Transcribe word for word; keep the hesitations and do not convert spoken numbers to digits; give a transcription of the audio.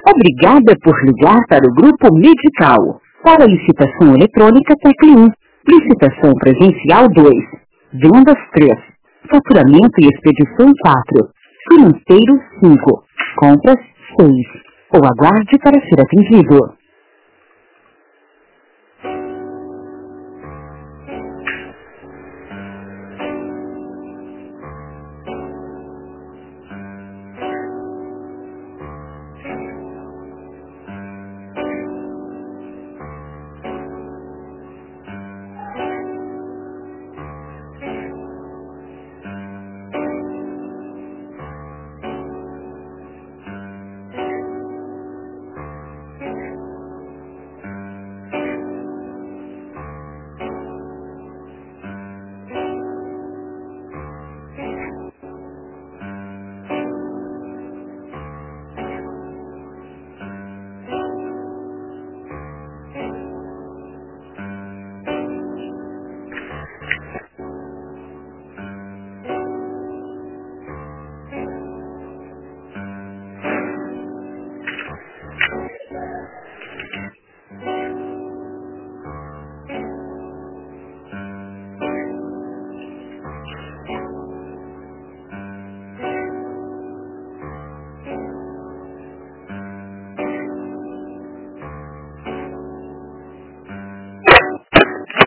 Obrigada por ligar para o Grupo Medical. Para licitação eletrônica, tecle um. Licitação presencial dois. Vendas três. Faturamento e expedição quatro. Financeiro cinco. Compras seis. Ou aguarde para ser atendido.